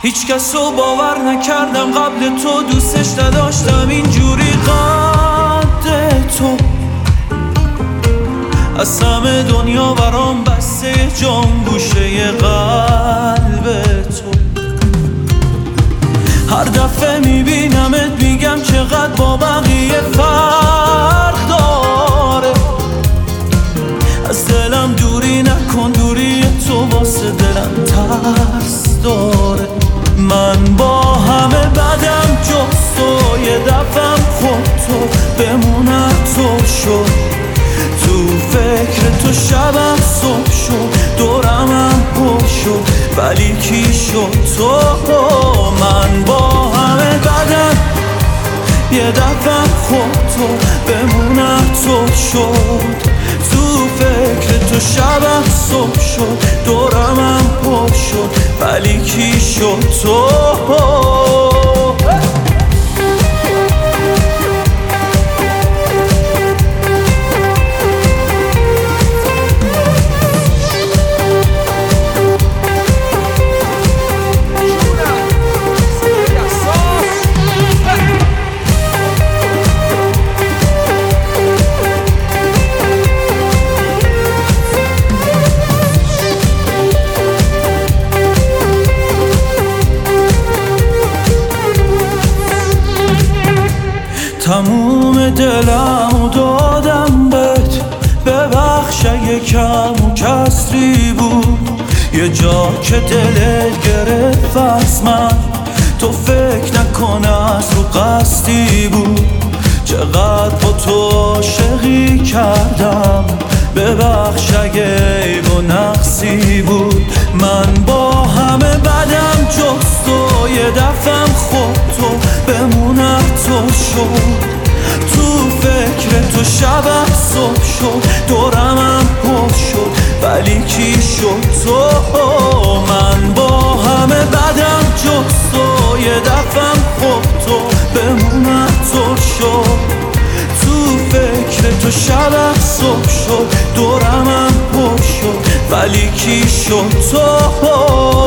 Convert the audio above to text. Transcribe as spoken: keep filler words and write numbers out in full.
هیچ کس رو باور نکردم قبل تو، دوستش نداشتم اینجوری قد تو. از همه دنیا برام بسته جام گوشه قلب تو. هر دفعه میبینمت میگم چقدر با بقیه فرق داره. از دلم دوری نکن، دوری تو واسه دلم ترس داره. من با همه بدم جز تو، یه دفعم خود تو بمونم تو شد. تو فکر تو شبم صبح شد، دورمم پر شد ولی کی شد تو. من با همه بدم یه دفعم خود تو بمونم تو شد. تو فکر تو شبم صبح شد، دورمم پر شد ولی کی شد تو. تموم دلمو دادم بهت، ببخش اگه کم و کسری بود. یه جا که دلت گرفت از من، تو فکر نکن از رو قصدی بود. چقدر با تو عاشقی کردم، ببخش اگه عیب و نقصی بود. من با همه بدم جز تو، یه دفعم خود تو بمونم تو شد. تو فکر تو شبم صبح شد، دورمم پر شد ولی کی شد تو. من با همه بدم جز تو، یه دفعم خود تو بمونم تو شد. تو فکر تو شبم صبح شد، دورمم پر شد ولی کی شد تو.